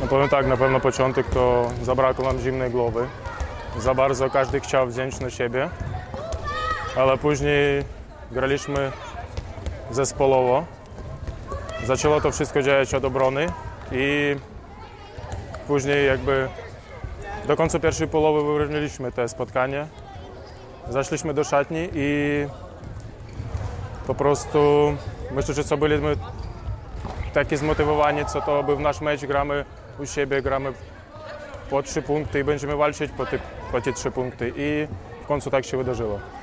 No powiem tak, na pewno początek to zabrakło nam zimnej głowy. Za bardzo każdy chciał wziąć na siebie, ale później graliśmy zespołowo. Zaczęło to wszystko dziać od obrony i później jakby do końca pierwszej połowy wyrównaliśmy te spotkanie. Zaszliśmy do szatni i po prostu myślę, że co byliśmy taki zmotywowani, co to był nasz mecz, gramy u siebie, gramy po 3 punkty i będziemy walczyć po te 3 punkty i w końcu tak się wydarzyło.